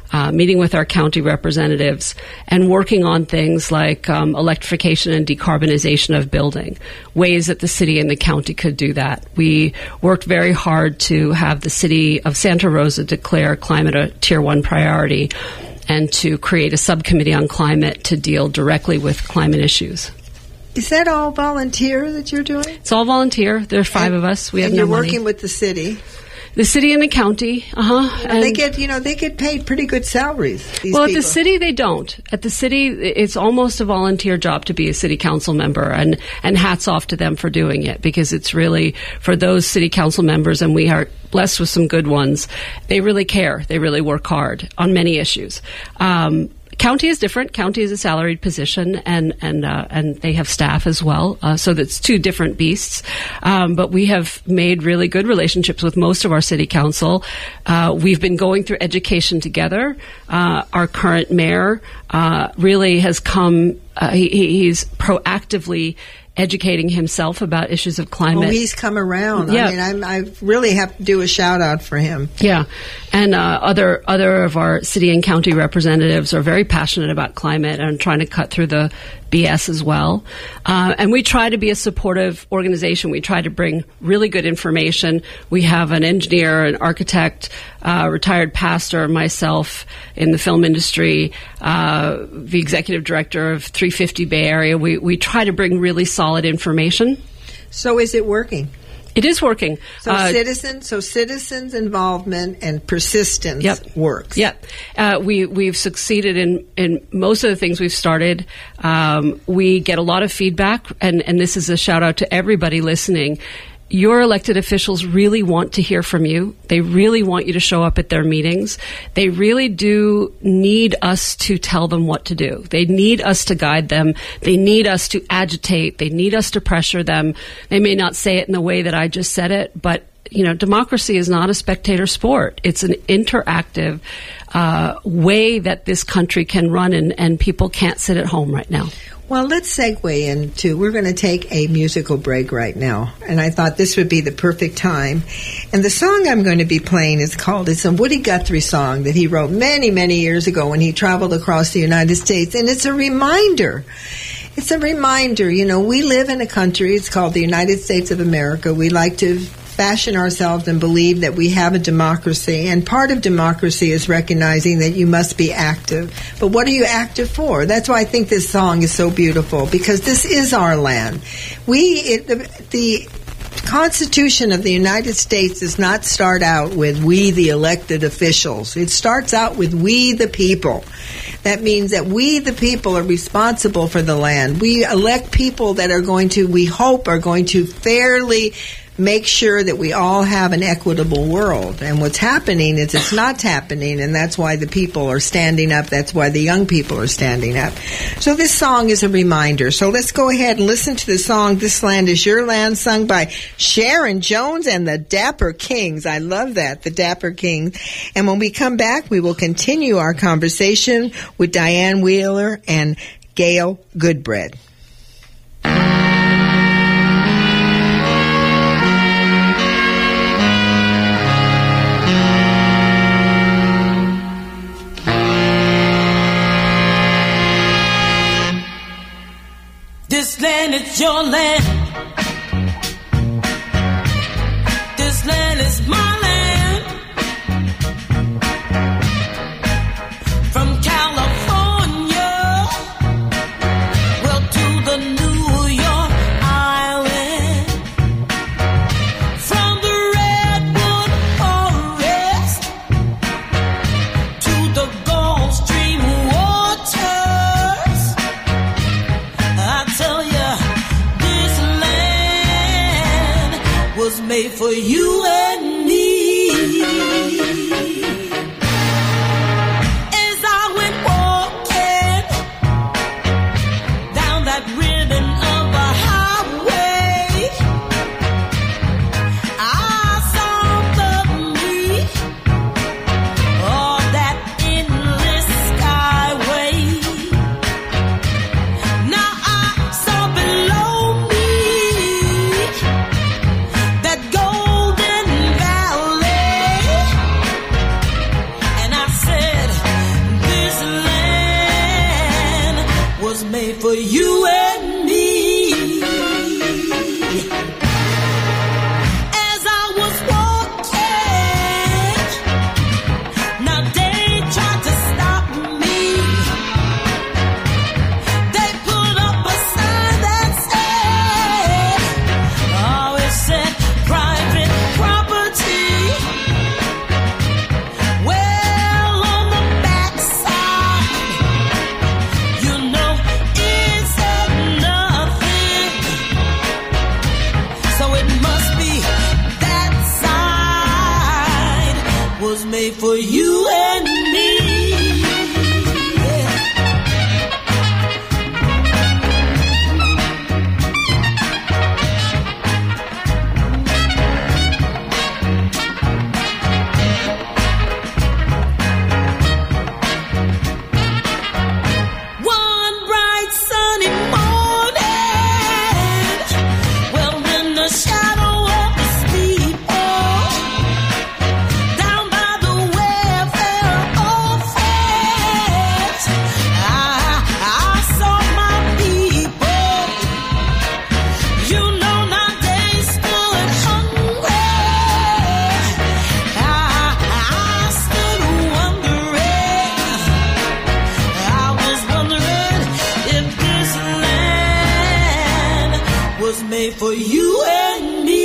uh, meeting with our county representatives, and working on things like um, electrification and decarbonization of building, ways that the city and the county could do that. We worked very hard to have the city of Santa Rosa declare climate a tier one priority and to create a subcommittee on climate to deal directly with climate issues. Is that all volunteer that you're doing? It's all volunteer. There are five and, of us. We have and no you're money. Working with the city. The city and the county, uh-huh. You know, they get, you know, they get paid pretty good salaries. These well, people. At the city, they don't. At the city, it's almost a volunteer job to be a city council member, and, and hats off to them for doing it, because it's really, for those city council members, and we are blessed with some good ones, they really care. They really work hard on many issues. Um, County is different. County is a salaried position, and and uh, and they have staff as well. Uh, so that's two different beasts. Um, but we have made really good relationships with most of our city council. Uh, we've been going through education together. Uh, our current mayor uh, really has come. Uh, he, he's proactively educating himself about issues of climate. Oh, he's come around. Yeah. I mean, I'm, I really have to do a shout out for him. Yeah, and uh, other other of our city and county representatives are very passionate about climate and trying to cut through the B S as well. Uh, and we try to be a supportive organization. We try to bring really good information. We have an engineer, an architect, uh, retired pastor, myself in the film industry, uh, the executive director of three fifty Bay Area. We, we try to bring really solid information. So is it working? It is working. So uh, citizens, so citizens' involvement and persistence yep. works. Yep. Uh, we we've succeeded in, in most of the things we've started. Um, we get a lot of feedback, and, and this is a shout out to everybody listening. Your elected officials really want to hear from you. They really want you to show up at their meetings. They really do need us to tell them what to do. They need us to guide them. They need us to agitate. They need us to pressure them. They may not say it in the way that I just said it, but you know, democracy is not a spectator sport. It's an interactive uh, way that this country can run, and, and people can't sit at home right now. Well, let's segue into, we're going to take a musical break right now, and I thought this would be the perfect time. And the song I'm going to be playing is called, it's a Woody Guthrie song that he wrote many, many years ago when he traveled across the United States, and it's a reminder. It's a reminder, you know, we live in a country, it's called the United States of America. We like to fashion ourselves and believe that we have a democracy, and part of democracy is recognizing that you must be active. But what are you active for? That's why I think this song is so beautiful, because this is our land. We, it, the, the Constitution of the United States does not start out with we the elected officials. It starts out with we the people. That means that we the people are responsible for the land. We elect people that are going to, we hope, are going to fairly make sure that we all have an equitable world. And what's happening is it's not happening, and that's why the people are standing up. That's why the young people are standing up. So this song is a reminder. So let's go ahead and listen to the song, This Land Is Your Land, sung by Sharon Jones and the Dapper Kings. I love that, the Dapper Kings. And when we come back, we will continue our conversation with Diane Wheeler and Gail Goodbread. This land is your land. This land is my land. From California, well, to the New York Island. From the Redwood Forest to the Gulf Stream waters. I tell you, this land was made for you and me. As I went walking down that ribbon of a highway, I saw above me all that endless skyway. Now I saw below me that golden for you and me. As I was walking, now they tried to stop me. They put up a sign that said, oh, it said private property. Well, on the backside, you know, it said nothing. So it must be that side was made for you and me. Yeah. One bright sunny morning, well, in the shadow of the steeple, down by the welfare office, I, I saw my people. You know, now they stood hungry. I, I stood wondering. I was wondering if this land was made for you and me.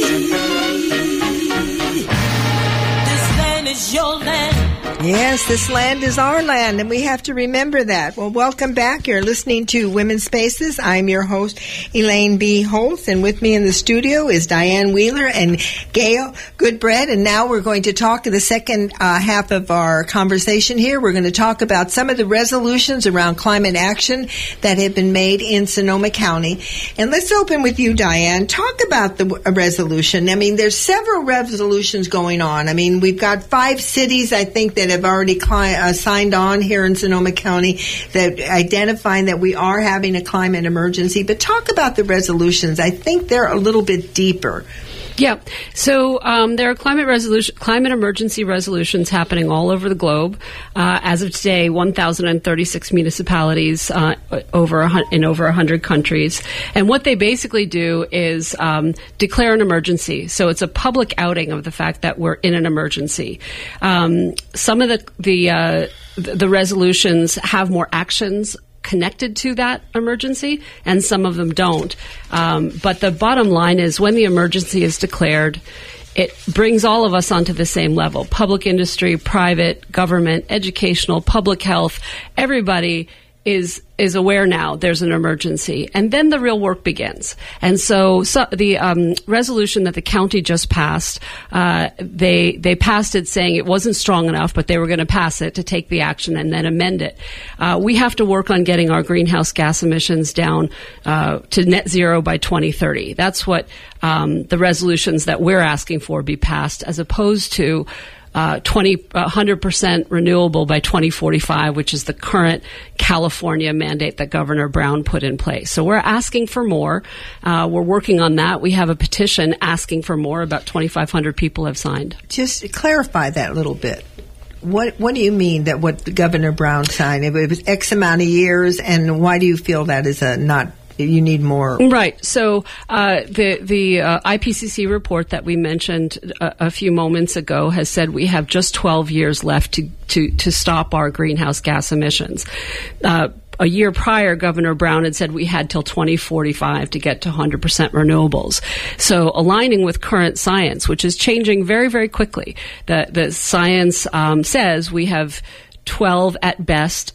This land is your land. Yes, this land is our land, and we have to remember that. Well, welcome back. You're listening to Women's Spaces. I'm your host, Elaine B. Holtz, and with me in the studio is Diane Wheeler and Gail Goodbread. And now we're going to talk to the second uh, half of our conversation here. We're going to talk about some of the resolutions around climate action that have been made in Sonoma County. And let's open with you, Diane. Talk about the w- resolution. I mean, there's several resolutions going on. I mean, we've got five cities, I think, that have already cli- uh, signed on here in Sonoma County that identifying that we are having a climate emergency. But talk about the resolutions. I think they're a little bit deeper. Yeah. So um, there are climate resolution, climate emergency resolutions happening all over the globe. Uh, as of today, one thousand thirty-six municipalities uh, over a, hun- in over one hundred countries. And what they basically do is um, declare an emergency. So it's a public outing of the fact that we're in an emergency. Um, some of the the, uh, the the resolutions have more actions connected to that emergency, and some of them don't. Um, but the bottom line is when the emergency is declared, it brings all of us onto the same level. Public industry, private, government, educational, public health, everybody is is aware now there's an emergency, and then the real work begins. And so, so the um, resolution that the county just passed, uh, they they passed it saying it wasn't strong enough, but they were going to pass it to take the action and then amend it. Uh, we have to work on getting our greenhouse gas emissions down uh, to net zero by twenty thirty. That's what um, the resolutions that we're asking for be passed, as opposed to Uh, twenty, one hundred percent renewable by twenty forty-five, which is the current California mandate that Governor Brown put in place. So we're asking for more. Uh, we're working on that. We have a petition asking for more. About twenty-five hundred people have signed. Just clarify that a little bit. What What do you mean that what Governor Brown signed? It was X amount of years, and why do you feel that is a not? You need more. Right. So uh, the the uh, I P C C report that we mentioned a, a few moments ago has said we have just twelve years left to to, to stop our greenhouse gas emissions. Uh, a year prior, Governor Brown had said we had till twenty forty-five to get to one hundred percent renewables. So aligning with current science, which is changing very, very quickly, the, the science um, says we have twelve at best,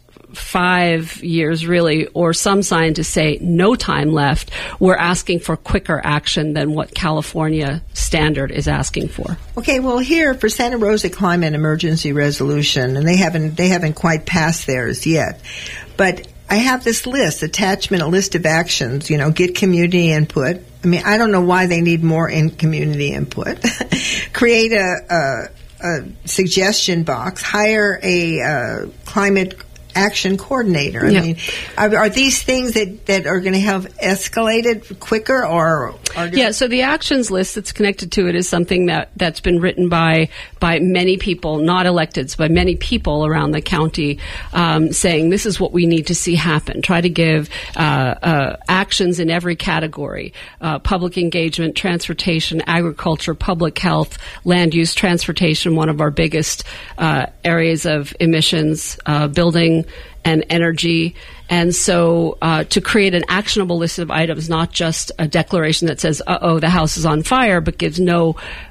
five years really, or some scientists say no time left. We're asking for quicker action than what California standard is asking for. Okay, well, here for Santa Rosa Climate Emergency Resolution, and they haven't they haven't quite passed theirs yet, but I have this list, attachment, a list of actions, you know, get community input. I mean, I don't know why they need more in community input. Create a, a, a suggestion box, hire a uh, climate action coordinator. I Yeah. mean, are, are these things that, that are going to have escalated quicker, or? or Yeah, so the actions list that's connected to it is something that, that's been written by by many people, not electeds, by many people around the county, um, saying this is what we need to see happen. Try to give uh, uh, actions in every category: uh, public engagement, transportation, agriculture, public health, land use, transportation, one of our biggest uh, areas of emissions, uh, building and energy. And so uh, to create an actionable list of items, not just a declaration that says, uh-oh, the house is on fire, but gives no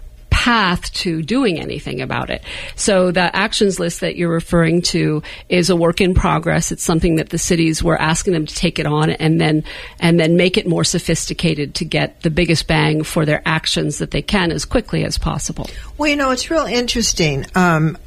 path to doing anything about it. So the actions list that you're referring to is a work in progress. It's something that the cities were asking them to take it on and then and then make it more sophisticated to get the biggest bang for their actions that they can as quickly as possible. Well, you know, it's real interesting. Um,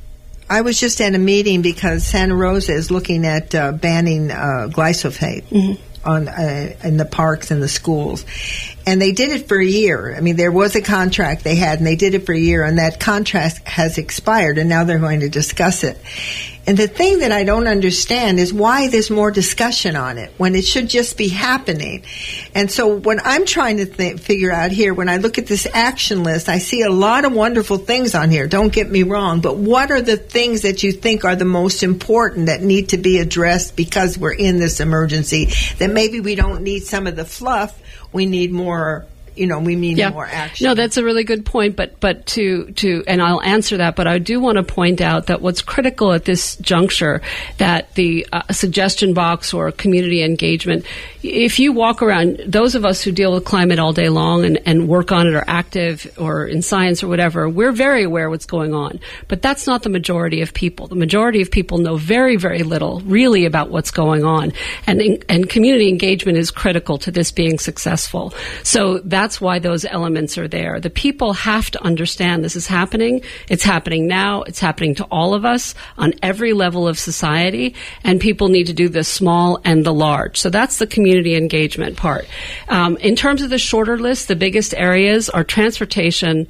I was just at a meeting because Santa Rosa is looking at uh, banning uh, glyphosate mm-hmm. on uh, in the parks and the schools. And they did it for a year. I mean, there was a contract they had, and they did it for a year, and that contract has expired, and now they're going to discuss it. And the thing that I don't understand is why there's more discussion on it when it should just be happening. And so what I'm trying to th- figure out here, when I look at this action list, I see a lot of wonderful things on here. Don't get me wrong. But what are the things that you think are the most important that need to be addressed because we're in this emergency, that maybe we don't need some of the fluff, we need more, you know, we need yeah. more action. No, that's a really good point, but but to, to and I'll answer that, but I do want to point out that what's critical at this juncture, that the uh, suggestion box or community engagement, if you walk around, those of us who deal with climate all day long and, and work on it or active or in science or whatever, we're very aware of what's going on. But that's not the majority of people. The majority of people know very, very little really about what's going on. And, and community engagement is critical to this being successful. So that That's why those elements are there. The people have to understand this is happening. It's happening now. It's happening to all of us on every level of society, and people need to do the small and the large. So that's the community engagement part. Um, in terms of the shorter list, the biggest areas are transportation,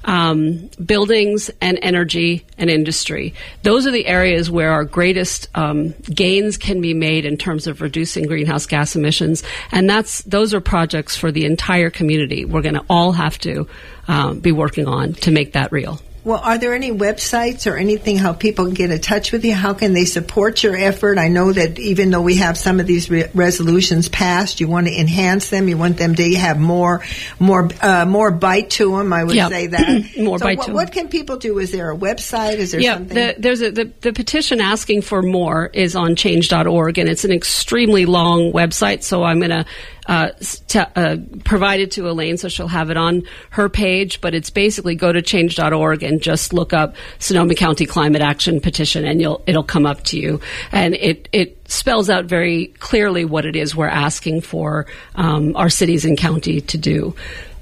um, buildings, and energy and industry. Those are the areas where our greatest um, gains can be made in terms of reducing greenhouse gas emissions, and that's those are projects for the entire community. We're going to all have to um, be working on to make that real. Well, are there any websites or anything how people can get in touch with you? How can they support your effort? I know that even though we have some of these re- resolutions passed, you want to enhance them. You want them to have more, more, uh, more bite to them. I would yeah. say that. more so bite what, to what them. can people do? Is there a website? Is there yeah, something? The, there's a, the, the petition asking for more is on change dot org, and it's an extremely long website. So I'm going to Uh, t- uh, provide it to Elaine, so she'll have it on her page. But it's basically go to change dot org and just look up Sonoma County Climate Action Petition, and you'll it'll come up to you. And it it spells out very clearly what it is we're asking for um, our cities and county to do.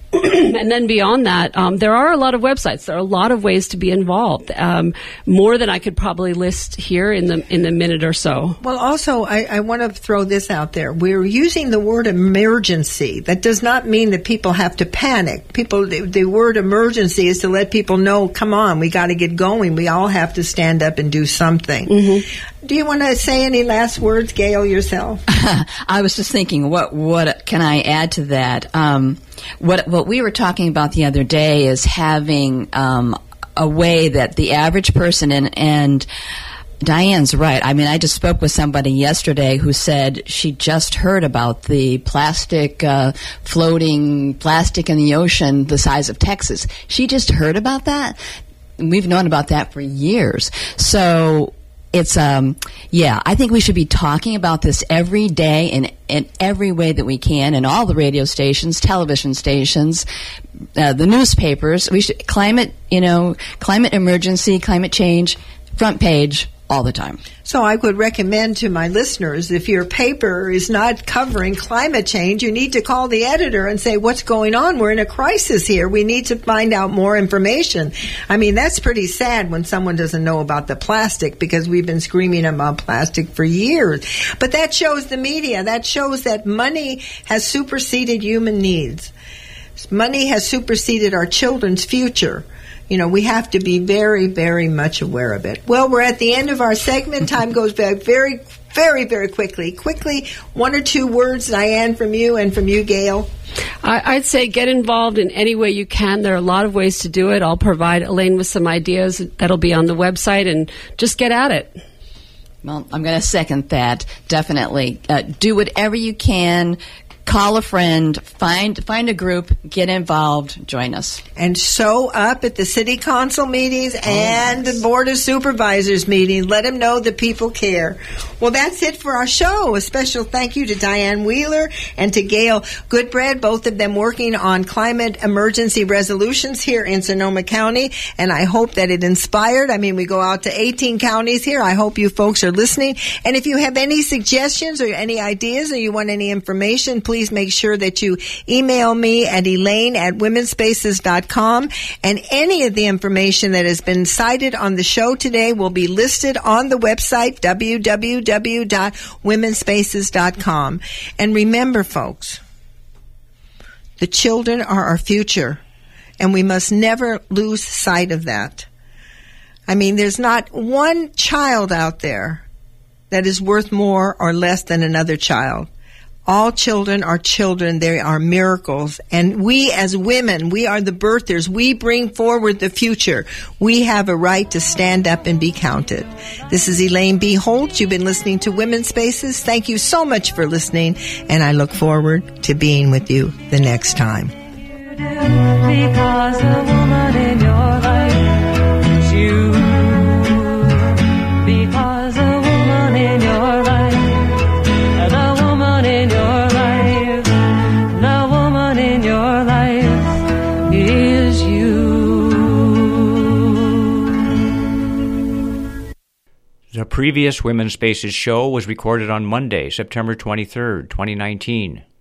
And then beyond that, um, there are a lot of websites. There are a lot of ways to be involved, um, more than I could probably list here in the in the minute or so. Well, also, I, I want to throw this out there. We're using the word emergency. That does not mean that people have to panic. People, the, the word emergency is to let people know, come on, we got to get going. We all have to stand up and do something. Mm-hmm. Do you want to say any last words, Gail, yourself? I was just thinking, what what can I add to that? Um, what what we were talking about the other day is having um, a way that the average person and and Diane's right. I mean, I just spoke with somebody yesterday who said she just heard about the plastic uh, floating plastic in the ocean the size of Texas. She just heard about that. We've known about that for years. So it's, um, yeah, I think we should be talking about this every day in, in every way that we can, in all the radio stations, television stations, uh, the newspapers. We should, climate, you know, climate emergency, climate change, front page, all the time. So I would recommend to my listeners, if your paper is not covering climate change, you need to call the editor and say, what's going on? We're in a crisis here. We need to find out more information. I mean, that's pretty sad when someone doesn't know about the plastic, because we've been screaming about plastic for years. But that shows the media. That shows that money has superseded human needs. Money has superseded our children's future. you know, we have to be very, very much aware of it. Well, we're at the end of our segment. Time goes by very, very, very quickly. Quickly, one or two words, Diane, from you and from you, Gail. I, I'd say get involved in any way you can. There are a lot of ways to do it. I'll provide Elaine with some ideas that'll be on the website, and just get at it. Well, I'm going to second that, definitely. Uh, do whatever you can. Call a friend, find find a group, get involved, join us. And show up at the city council meetings and yes. the board of supervisors meetings. Let them know that people care. Well, that's it for our show. A special thank you to Diane Wheeler and to Gail Goodbread, both of them working on climate emergency resolutions here in Sonoma County. And I hope that it inspired. I mean, we go out to eighteen counties here. I hope you folks are listening. And if you have any suggestions or any ideas or you want any information, please Please make sure that you email me at elaine at women spaces dot com. And any of the information that has been cited on the show today will be listed on the website, w w w dot women spaces dot com. And remember, folks, the children are our future, and we must never lose sight of that. I mean, there's not one child out there that is worth more or less than another child. All children are children. They are miracles. And we as women, we are the birthers. We bring forward the future. We have a right to stand up and be counted. This is Elaine B. Holt. You've been listening to Women's Spaces. Thank you so much for listening, and I look forward to being with you the next time. Because a woman in your life is you. Because a woman in your life, the woman in your life, the woman in your life is you. The previous Women's Spaces show was recorded on Monday, September twenty-third, twenty nineteen.